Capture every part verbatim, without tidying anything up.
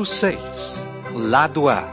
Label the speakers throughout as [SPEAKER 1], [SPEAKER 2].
[SPEAKER 1] Capítulo seis. Lado A.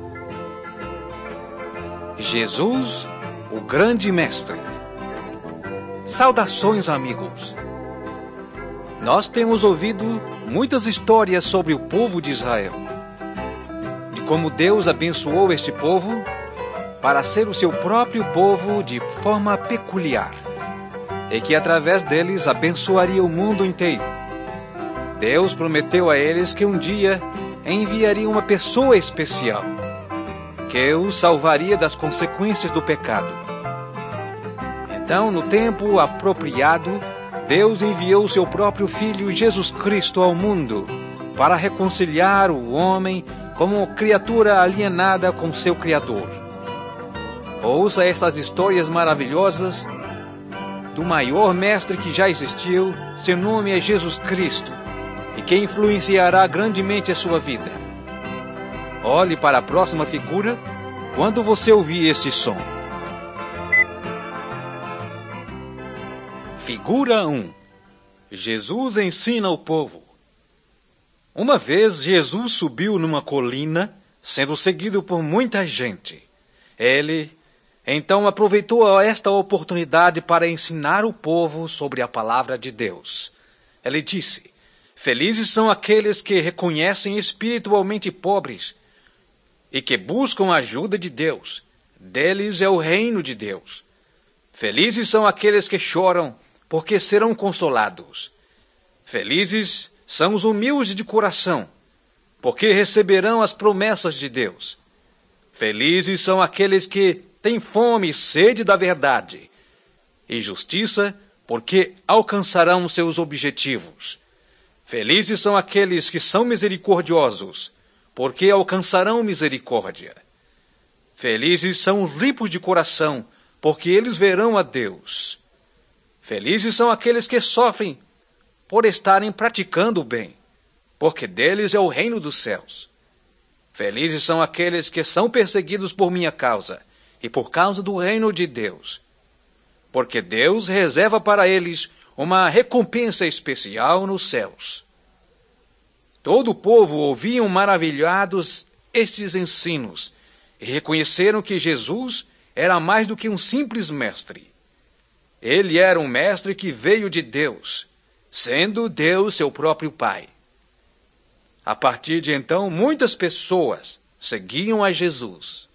[SPEAKER 1] Jesus, o grande mestre. Saudações, amigos. Nós temos ouvido muitas histórias sobre o povo de Israel, de como Deus abençoou este povo para ser o seu próprio povo de forma peculiar, e que através deles abençoaria o mundo inteiro. Deus prometeu a eles que um dia enviaria uma pessoa especial, que os salvaria das consequências do pecado. Então, no tempo apropriado, Deus enviou o seu próprio Filho Jesus Cristo ao mundo para reconciliar o homem como criatura alienada com seu Criador. Ouça essas histórias maravilhosas do maior mestre que já existiu. Seu nome é Jesus Cristo, e que influenciará grandemente a sua vida. Olhe para a próxima figura quando você ouvir este som. Figura um. Jesus ensina o povo. Uma vez Jesus subiu numa colina, sendo seguido por muita gente. Ele, então, aproveitou esta oportunidade para ensinar o povo sobre a palavra de Deus. Ele disse: felizes são aqueles que reconhecem espiritualmente pobres e que buscam a ajuda de Deus. Deles é o reino de Deus. Felizes são aqueles que choram, porque serão consolados. Felizes são os humildes de coração, porque receberão as promessas de Deus. Felizes são aqueles que têm fome e sede da verdade e justiça, porque alcançarão seus objetivos. Felizes são aqueles que são misericordiosos, porque alcançarão misericórdia. Felizes são os limpos de coração, porque eles verão a Deus. Felizes são aqueles que sofrem por estarem praticando o bem, porque deles é o reino dos céus. Felizes são aqueles que são perseguidos por minha causa e por causa do reino de Deus, porque Deus reserva para eles uma recompensa especial nos céus. Todo o povo ouviam maravilhados estes ensinos e reconheceram que Jesus era mais do que um simples mestre. Ele era um mestre que veio de Deus, sendo Deus seu próprio Pai. A partir de então, muitas pessoas seguiam a Jesus.